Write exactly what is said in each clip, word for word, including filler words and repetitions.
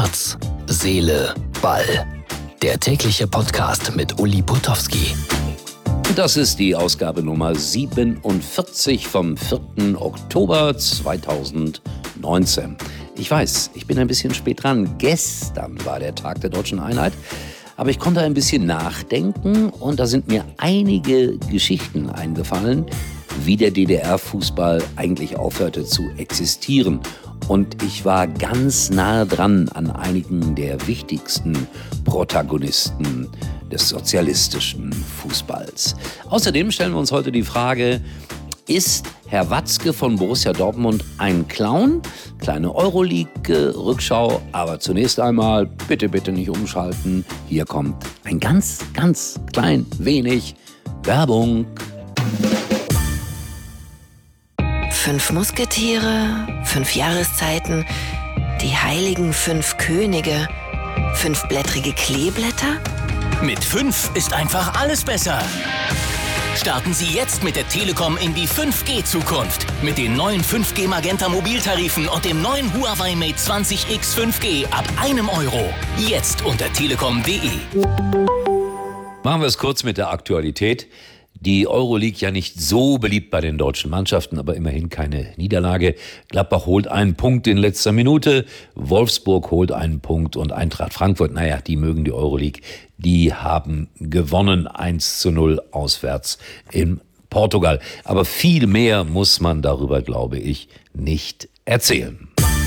Herz, Seele, Ball. Der tägliche Podcast mit Uli Putowski. Das ist die Ausgabe Nummer siebenundvierzig vom vierten Oktober zweitausendneunzehn. Ich weiß, ich bin ein bisschen spät dran. Gestern war der Tag der Deutschen Einheit. Aber ich konnte ein bisschen nachdenken und da sind mir einige Geschichten eingefallen, wie der D D R-Fußball eigentlich aufhörte zu existieren. Und ich war ganz nah dran an einigen der wichtigsten Protagonisten des sozialistischen Fußballs. Außerdem stellen wir uns heute die Frage, ist Herr Watzke von Borussia Dortmund ein Clown? Kleine Euroleague-Rückschau, aber zunächst einmal bitte, bitte nicht umschalten. Hier kommt ein ganz, ganz klein wenig Werbung. Fünf Musketiere, fünf Jahreszeiten, die heiligen fünf Könige, fünfblättrige Kleeblätter? Mit fünf ist einfach alles besser. Starten Sie jetzt mit der Telekom in die fünf G-Zukunft. Mit den neuen fünf G Magenta Mobiltarifen und dem neuen Huawei Mate zwanzig X fünf G ab einem Euro. Jetzt unter telekom punkt de. Machen wir es kurz mit der Aktualität. Die Euroleague ja nicht so beliebt bei den deutschen Mannschaften, aber immerhin keine Niederlage. Gladbach holt einen Punkt in letzter Minute, Wolfsburg holt einen Punkt und Eintracht Frankfurt, naja, die mögen die Euroleague, die haben gewonnen eins zu null auswärts in Portugal. Aber viel mehr muss man darüber, glaube ich, nicht erzählen.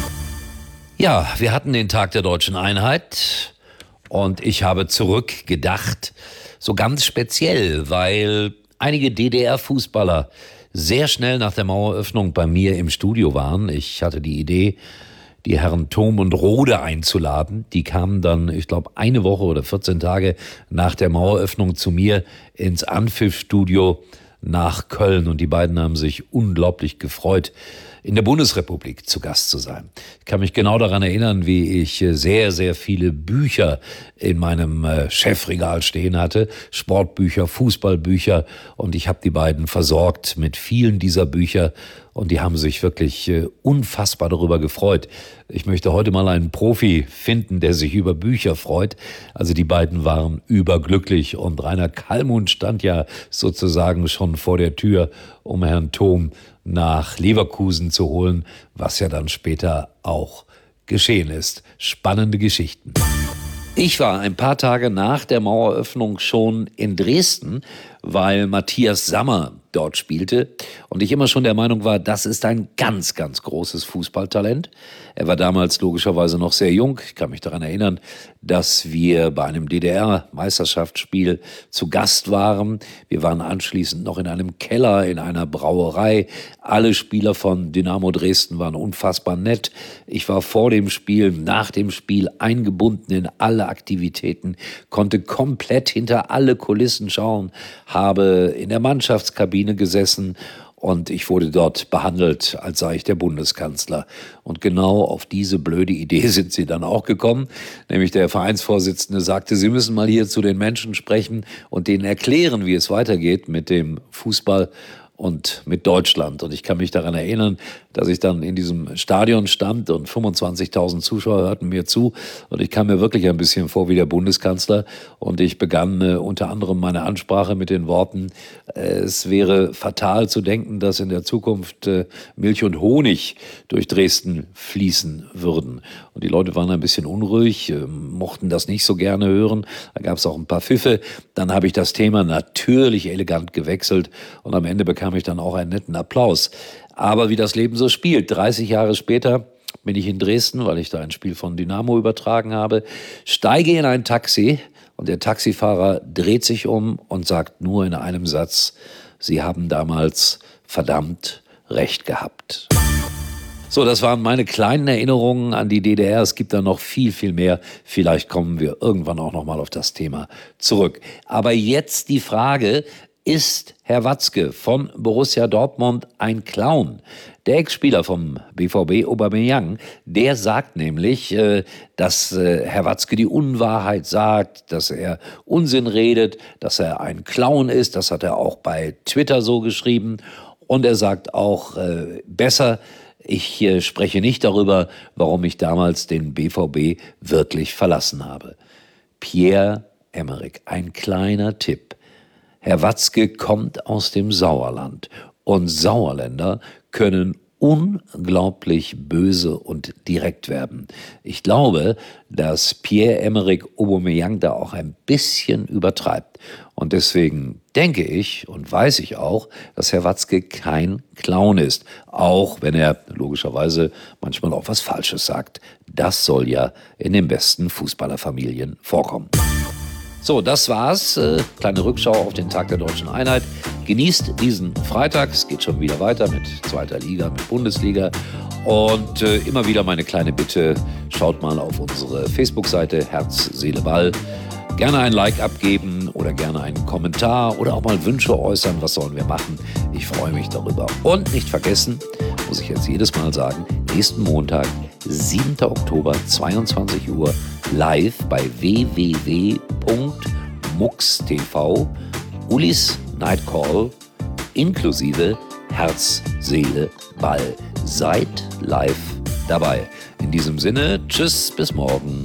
Ja, wir hatten den Tag der Deutschen Einheit und ich habe zurückgedacht, so ganz speziell, weil einige D D R-Fußballer sehr schnell nach der Maueröffnung bei mir im Studio waren. Ich hatte die Idee, die Herren Thom und Rode einzuladen. Die kamen dann, ich glaube, eine Woche oder vierzehn Tage nach der Maueröffnung zu mir ins Anpfiff-Studio nach Köln. Und die beiden haben sich unglaublich gefreut, in der Bundesrepublik zu Gast zu sein. Ich kann mich genau daran erinnern, wie ich sehr, sehr viele Bücher in meinem Chefregal stehen hatte. Sportbücher, Fußballbücher. Und ich habe die beiden versorgt mit vielen dieser Bücher. Und die haben sich wirklich unfassbar darüber gefreut. Ich möchte heute mal einen Profi finden, der sich über Bücher freut. Also die beiden waren überglücklich. Und Rainer Kallmund stand ja sozusagen schon vor der Tür, um Herrn Thom nach Leverkusen zu holen, was ja dann später auch geschehen ist. Spannende Geschichten. Ich war ein paar Tage nach der Maueröffnung schon in Dresden, weil Matthias Sammer dort spielte und ich immer schon der Meinung war, das ist ein ganz, ganz großes Fußballtalent. Er war damals logischerweise noch sehr jung. Ich kann mich daran erinnern, dass wir bei einem D D R-Meisterschaftsspiel zu Gast waren. Wir waren anschließend noch in einem Keller, in einer Brauerei. Alle Spieler von Dynamo Dresden waren unfassbar nett. Ich war vor dem Spiel, nach dem Spiel eingebunden in alle Aktivitäten, konnte komplett hinter alle Kulissen schauen, habe in der Mannschaftskabine gesessen und ich wurde dort behandelt, als sei ich der Bundeskanzler. Und genau auf diese blöde Idee sind sie dann auch gekommen. Nämlich der Vereinsvorsitzende sagte, Sie müssen mal hier zu den Menschen sprechen und denen erklären, wie es weitergeht mit dem Fußball und mit Deutschland. Und ich kann mich daran erinnern, dass ich dann in diesem Stadion stand und fünfundzwanzigtausend Zuschauer hörten mir zu. Und ich kam mir wirklich ein bisschen vor wie der Bundeskanzler. Und ich begann äh, unter anderem meine Ansprache mit den Worten, äh, es wäre fatal zu denken, dass in der Zukunft äh, Milch und Honig durch Dresden fließen würden. Und die Leute waren ein bisschen unruhig, äh, mochten das nicht so gerne hören. Da gab es auch ein paar Pfiffe. Dann habe ich das Thema natürlich elegant gewechselt und am Ende bekam ich dann auch einen netten Applaus. Aber wie das Leben so spielt, dreißig Jahre später bin ich in Dresden, weil ich da ein Spiel von Dynamo übertragen habe, steige in ein Taxi und der Taxifahrer dreht sich um und sagt nur in einem Satz, Sie haben damals verdammt recht gehabt. So, das waren meine kleinen Erinnerungen an die D D R. Es gibt da noch viel, viel mehr. Vielleicht kommen wir irgendwann auch noch mal auf das Thema zurück. Aber jetzt die Frage, ist Herr Watzke von Borussia Dortmund ein Clown? Der Ex-Spieler vom B V B, Aubameyang, der sagt nämlich, dass Herr Watzke die Unwahrheit sagt, dass er Unsinn redet, dass er ein Clown ist. Das hat er auch bei Twitter so geschrieben. Und er sagt auch, besser, Ich äh, spreche nicht darüber, warum ich damals den B V B wirklich verlassen habe. Pierre-Emerick, ein kleiner Tipp. Herr Watzke kommt aus dem Sauerland und Sauerländer können unglaublich böse und direkt werden. Ich glaube, dass Pierre-Emerick Aubameyang da auch ein bisschen übertreibt. Und deswegen denke ich und weiß ich auch, dass Herr Watzke kein Clown ist. Auch wenn er logischerweise manchmal auch was Falsches sagt. Das soll ja in den besten Fußballerfamilien vorkommen. So, das war's. Äh, kleine Rückschau auf den Tag der Deutschen Einheit. Genießt diesen Freitag. Es geht schon wieder weiter mit zweiter Liga, mit Bundesliga. Und äh, immer wieder meine kleine Bitte, schaut mal auf unsere Facebook-Seite Herz, Seele, Ball. Gerne ein Like abgeben oder gerne einen Kommentar oder auch mal Wünsche äußern. Was sollen wir machen? Ich freue mich darüber. Und nicht vergessen, muss ich jetzt jedes Mal sagen, nächsten Montag, siebter Oktober, zweiundzwanzig Uhr, live bei w w w punkt mux punkt t v, Ulis Night Call, inklusive Herz, Seele, Ball. Seid live dabei. In diesem Sinne, tschüss, bis morgen.